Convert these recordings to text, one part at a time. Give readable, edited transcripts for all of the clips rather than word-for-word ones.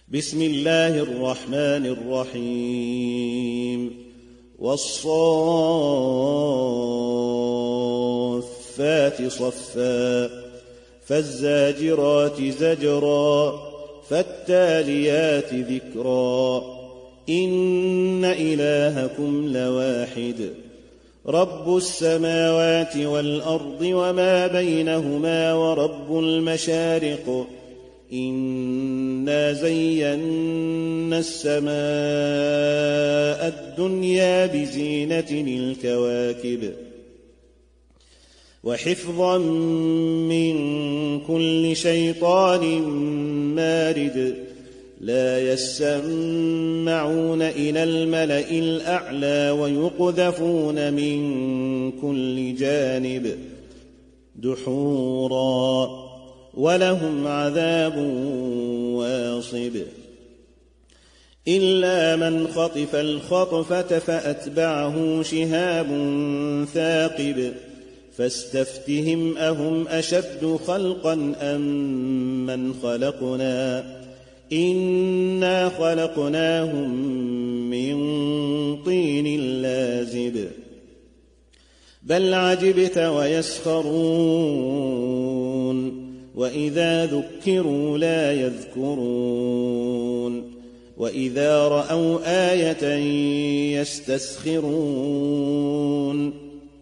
بسم الله الرحمن الرحيم والصافات صفا فالزاجرات زجرا فالتاليات ذكرا إن إلهكم لواحد رب السماوات والأرض وما بينهما ورب المشارق إنا زينا السماء الدنيا بزينة الكواكب وحفظا من كل شيطان مارد لا يسمعون إلى الملأ الأعلى ويقذفون من كل جانب دحورا ولهم عذاب واصب إلا من خطف الخطفة فأتبعه شهاب ثاقب فاستفتهم أهم أشد خلقا أم من خلقنا إنا خلقناهم من طين لازب بل عجبت ويسخرون وإذا ذكروا لا يذكرون وإذا رأوا آية يستسخرون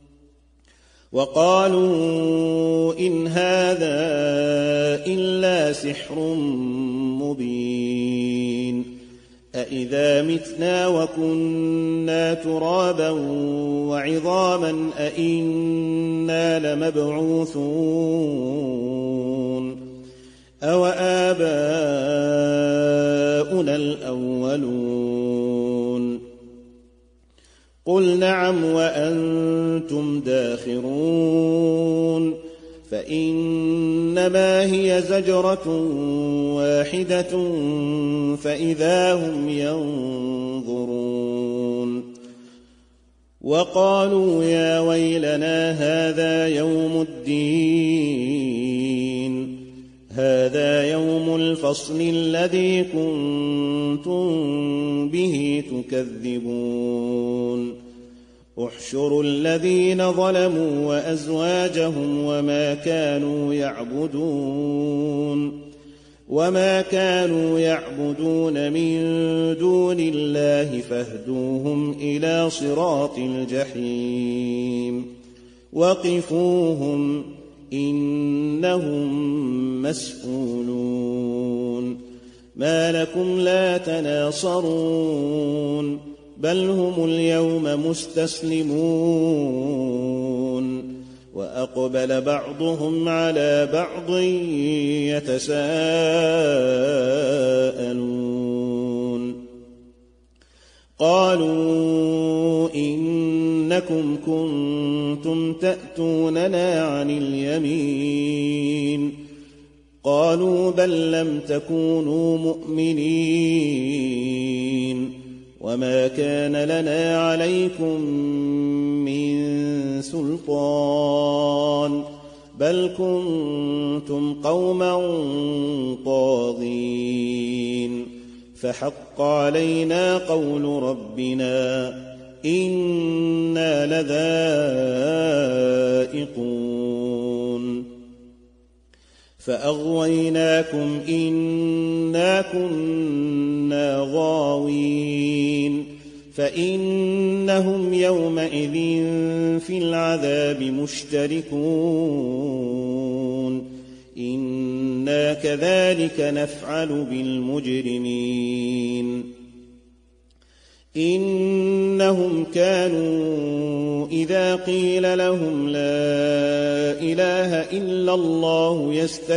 وقالوا إن هذا إلا سحر مبين أإذا متنا وكنا ترابا وعظاما أإنا لمبعوثون أو آباؤنا الأولون قل نعم وأنتم داخرون فإنما هي زجرة واحدة فإذا هم ينظرون وقالوا يا ويلنا هذا يوم الدين هذا يوم الفصل الذي كنتم به تكذبون احشروا الذين ظلموا وأزواجهم وما كانوا يعبدون من دون الله فاهدوهم إلى صراط الجحيم وقفوهم إنهم مسئولون ما لكم لا تناصرون بل هم اليوم مستسلمون وأقبل بعضهم على بعض يتساءلون قالوا إنكم كنتم تأتوننا عن اليمين قالوا بل لم تكونوا مؤمنين وما كان لنا عليكم من سلطان بل كنتم قوما طاغين فحق علينا قول ربنا إنا لذائقون فأغويناكم إنا كنا غاوين فإنهم يومئذ في العذاب مشتركون إنا كذلك نفعل بالمجرمين إنهم كانوا إذا قيل لهم لا إله إلا الله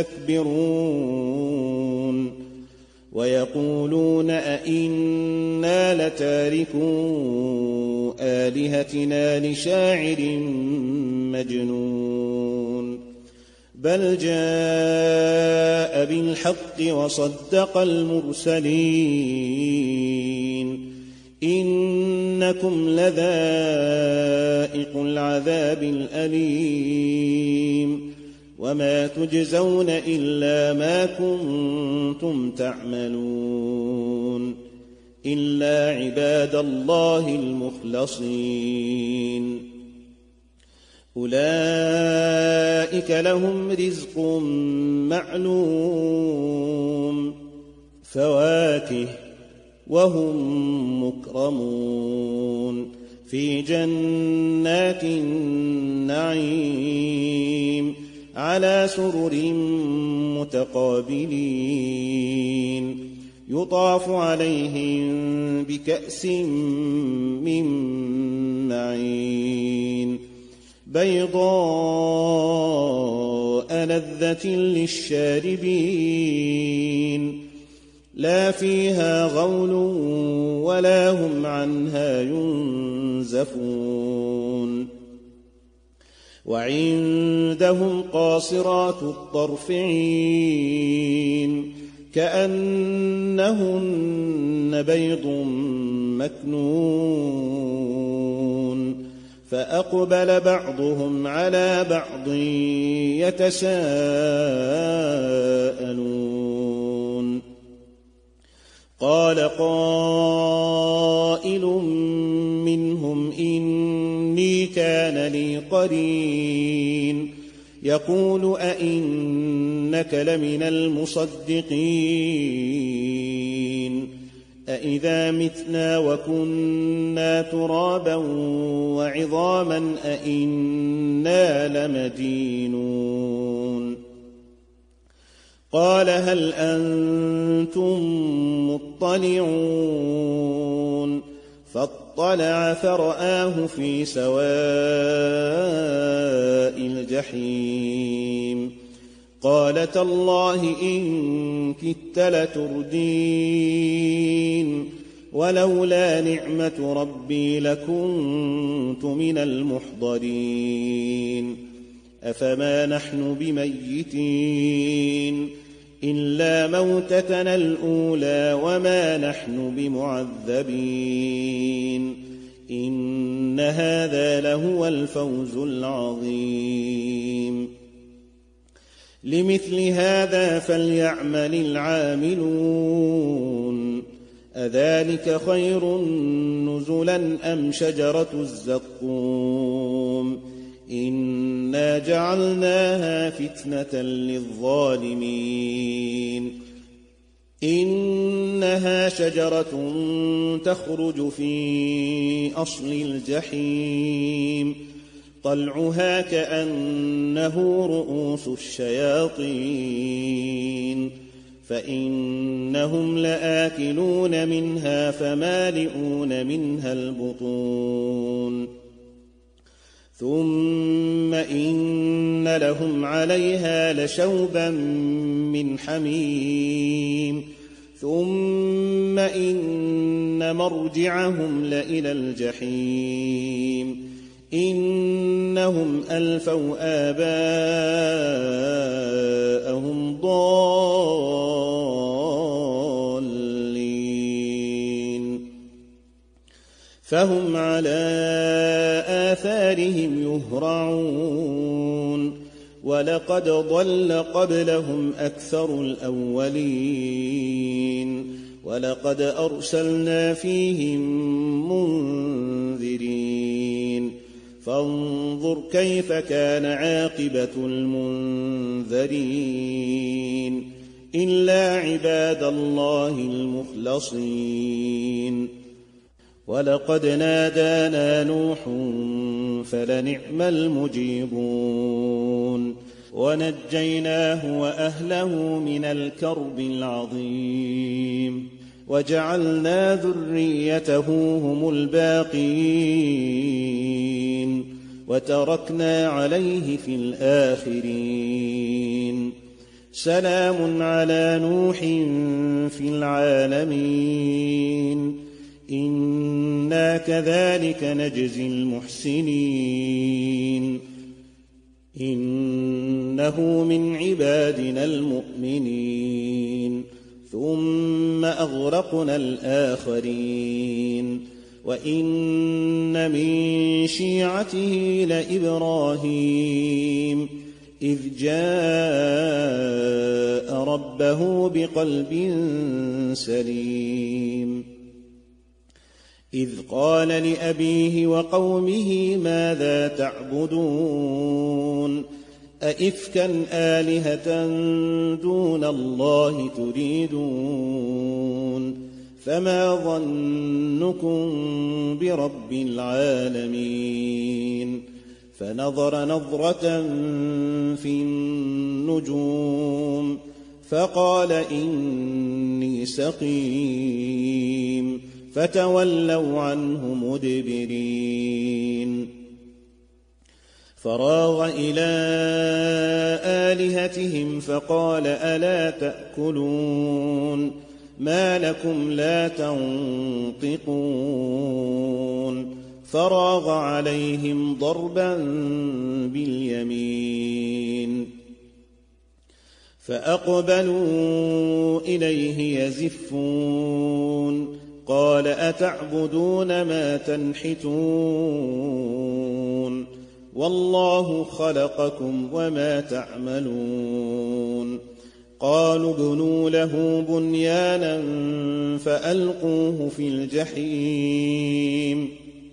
يستكبرون ويقولون أئنا لتاركو آلهتنا لشاعر مجنون بل جاء بالحق وصدق المرسلين إنكم لذائق العذاب الأليم وما تجزون إلا ما كنتم تعملون إلا عباد الله المخلصين أولئك لهم رزق معلوم فواكه وهم مكرمون في جنات النعيم على سرر متقابلين يطاف عليهم بكأس من معين بيضاء لذة للشاربين لا فيها غول ولا هم عنها ينزفون وعندهم قاصرات الطرف عين كأنهن بيض مكنون فأقبل بعضهم على بعض يتساءلون قال قائل منهم إني كان لي قرين يقول أئنك لمن المصدقين أئذا متنا وكنا ترابا وعظاما أئنا لمدينون قال هل أنتم مطلعون فاطلع فرآه في سواء الجحيم قال تالله إن كدت لتردين ولولا نعمة ربي لكنت من المحضرين أفما نحن بميتين إلا موتتنا الأولى وما نحن بمعذبين إن هذا لهو الفوز العظيم لمثل هذا فليعمل العاملون أذلك خير نزلا أم شجرة الزقوم إنا جعلناها فتنة للظالمين إنها شجرة تخرج في أصل الجحيم طلعها كأنه رؤوس الشياطين فإنهم لآكلون منها فمالئون منها البطون ثم إن لهم عليها لشوبا من حميم ثم إن مرجعهم لإلى الجحيم إنهم ألفوا آباءهم ضالين فهم على آثارهم يهرعون ولقد ضل قبلهم أكثر الأولين ولقد أرسلنا فيهم منذرين فانظر كيف كان عاقبة المنذرين إلا عباد الله المخلصين ولقد نادانا نوح فلنعم المجيبون ونجيناه وأهله من الكرب العظيم وجعلنا ذريته هم الباقين وتركنا عليه في الآخرين سلام على نوح في العالمين إنا كذلك نجزي المحسنين إنه من عبادنا المؤمنين ثم أغرقنا الآخرين وإن من شيعته لإبراهيم إذ جاء ربه بقلب سليم إذ قال لأبيه وقومه ماذا تعبدون أئفكا آلهة دون الله تريدون فما ظنكم برب العالمين فنظر نظرة في النجوم فقال إني سقيم فتولوا عنه مدبرين فراغ إلى آلهتهم فقال ألا تأكلون ما لكم لا تنطقون فراغ عليهم ضربا باليمين فأقبلوا إليه يزفون قال أتعبدون ما تنحتون والله خلقكم وما تعملون قالوا ابنوا له بنيانا فألقوه في الجحيم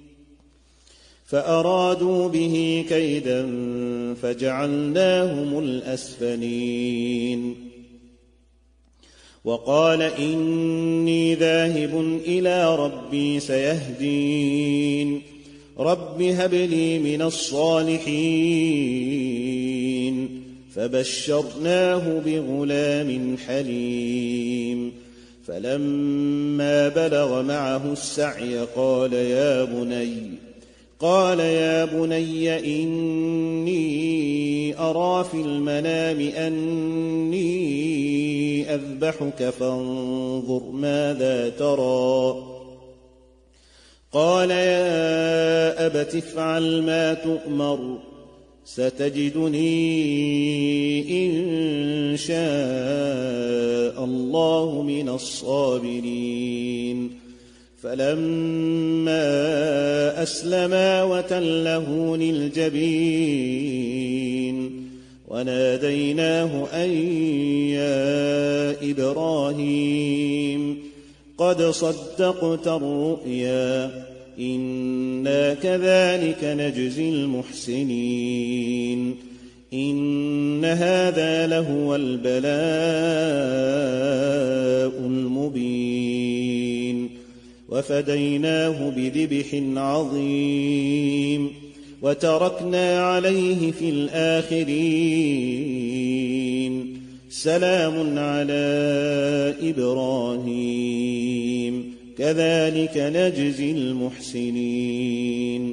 فأرادوا به كيدا فجعلناهم الأسفلين وقال إني ذاهب إلى ربي سيهدين رب هب لي من الصالحين فبشرناه بغلام حليم فلما بلغ معه السعي قال يا بني إني أرى في المنام أني أذبحك فانظر ماذا ترى قال يا أبت افعل ما تؤمر ستجدني إن شاء الله من الصابرين فلما أسلما وتله للجبين وناديناه أن يا إبراهيم قد صدقت الرؤيا إنا كذلك نجزي المحسنين إن هذا لهو البلاء المبين وفديناه بذبح عظيم وتركنا عليه في الآخرين سلام على إبراهيم كذلك نجزي المحسنين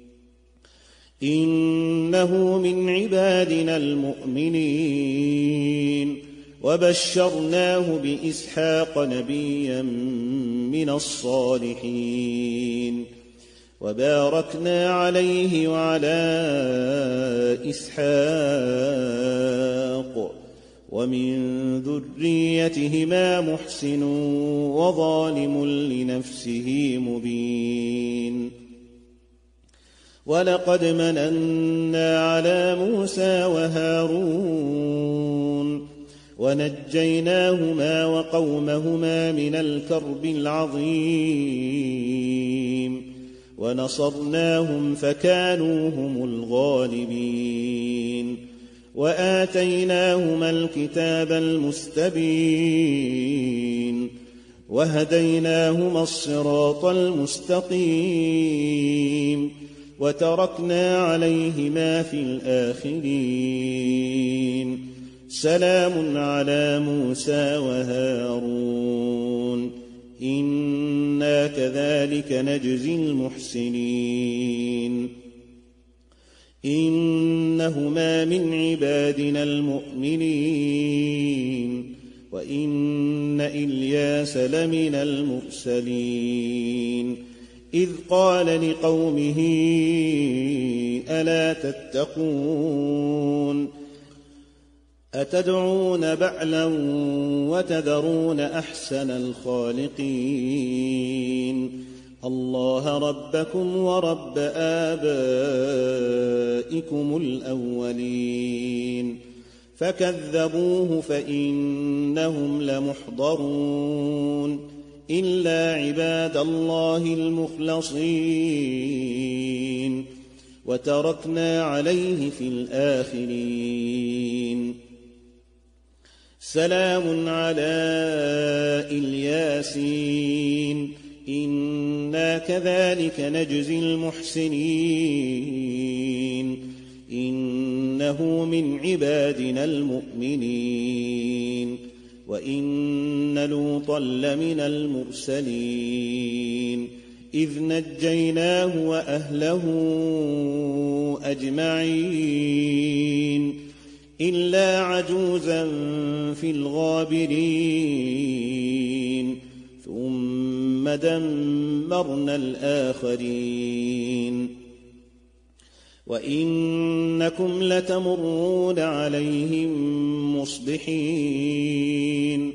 إنه من عبادنا المؤمنين وبشرناه بإسحاق نبيا من الصالحين وباركنا عليه وعلى إسحاق ومن ذريتهما محسن وظالم لنفسه مبين ولقد مننا على موسى وهارون ونجيناهما وقومهما من الكرب العظيم ونصرناهم فكانوا هم الغالبين وآتيناهما الكتاب المستبين وهديناهما الصراط المستقيم وتركنا عليهما في الآخرين سلام على موسى وهارون إنا كذلك نجزي المحسنين إنهما من عبادنا المؤمنين وإن إلياس لمن المرسلين إذ قال لقومه ألا تتقون أتدعون بعلا وتذرون أحسن الخالقين الله ربكم ورب آبائكم الأولين فكذبوه فإنهم لمحضرون إلا عباد الله المخلصين وتركنا عليه في الآخرين سلام على الياسين إنا كذلك نجزي المحسنين إنه من عبادنا المؤمنين وإن لوطا لمن المرسلين إذ نجيناه وأهله أجمعين إلا عجوزا في الغابرين ثم دمرنا الآخرين وإنكم لتمرون عليهم مصبحين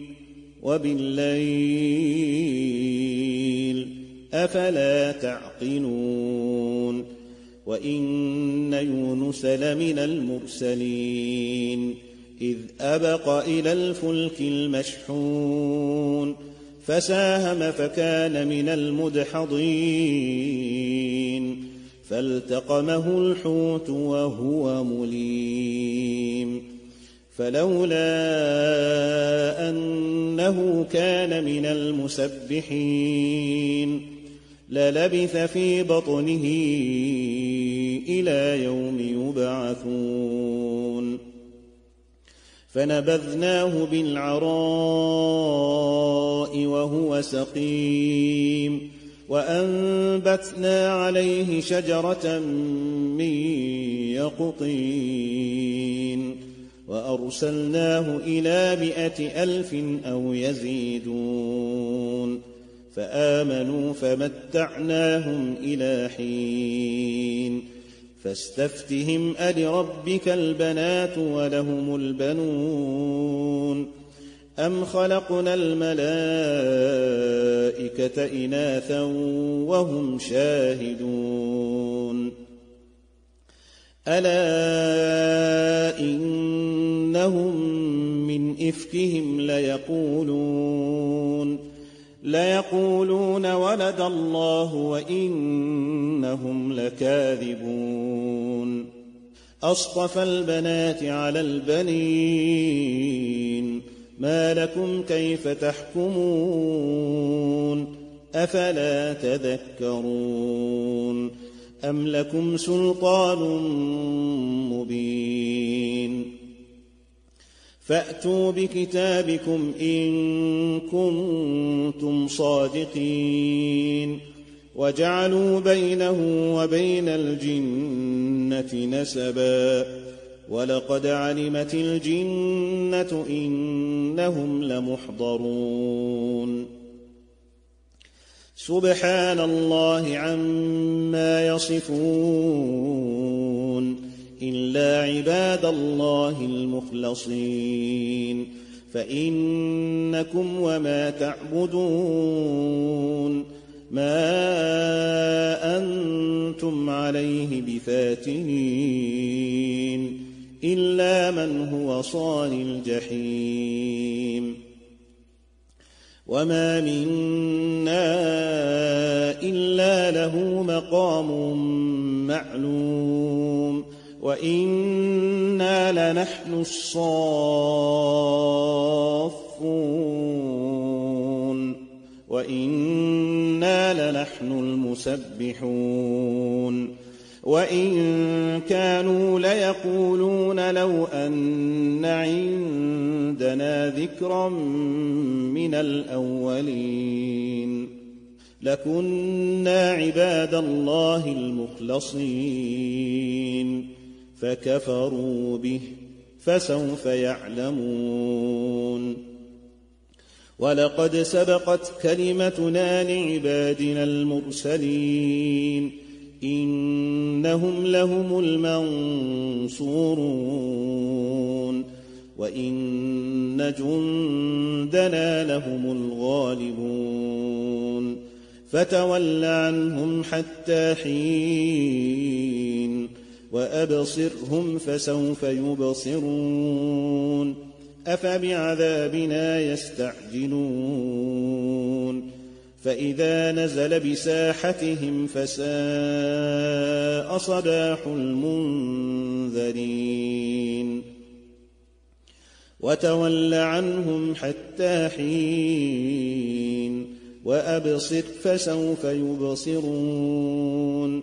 وبالليل أفلا تعقلون وإن يونس لمن المرسلين إذ أبق إلى الفلك المشحون فساهم فكان من المدحضين فالتقمه الحوت وهو مليم فلولا أنه كان من المسبحين للبث في بطنه إلى يوم يبعثون فنبذناه بالعراء وهو سقيم وأنبتنا عليه شجرة من يقطين وأرسلناه إلى 100,000 أو يزيدون فآمنوا فمتعناهم إلى حين فاستفتهم ألربك البنات ولهم البنون أم خلقنا الملائكة إناثا وهم شاهدون ألا إنهم من إفكهم ليقولون ولد الله وإنهم لكاذبون أصطفى البنات على البنين ما لكم كيف تحكمون أفلا تذكرون أم لكم سلطان مبين فأتوا بكتابكم إن كنتم صادقين وجعلوا بينه وبين الجنة نسبا ولقد علمت الجنة إنهم لمحضرون سبحان الله عما يصفون إلا عباد الله المخلصين فإنكم وما تعبدون ما أنتم عليه بفاتنين إلا من هو صال الجحيم وما منا إلا له مقام معلوم وإنا لنحن الصافون وإنا لنحن المسبحون وإن كانوا ليقولون لو أن عندنا ذكرا من الأولين لكنا عباد الله المخلصين فكفروا به فسوف يعلمون ولقد سبقت كلمتنا لعبادنا المرسلين إنهم لهم المنصورون وإن جندنا لهم الغالبون فتول عنهم حتى حين وأبصرهم فسوف يبصرون أفبعذابنا يستعجلون فإذا نزل بساحتهم فساء صباح المنذرين وتول عنهم حتى حين وأبصر فسوف يبصرون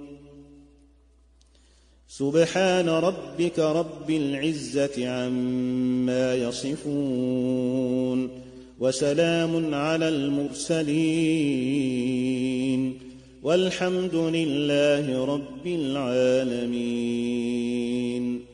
سبحان ربك رب العزة عما يصفون وسلام على المرسلين والحمد لله رب العالمين.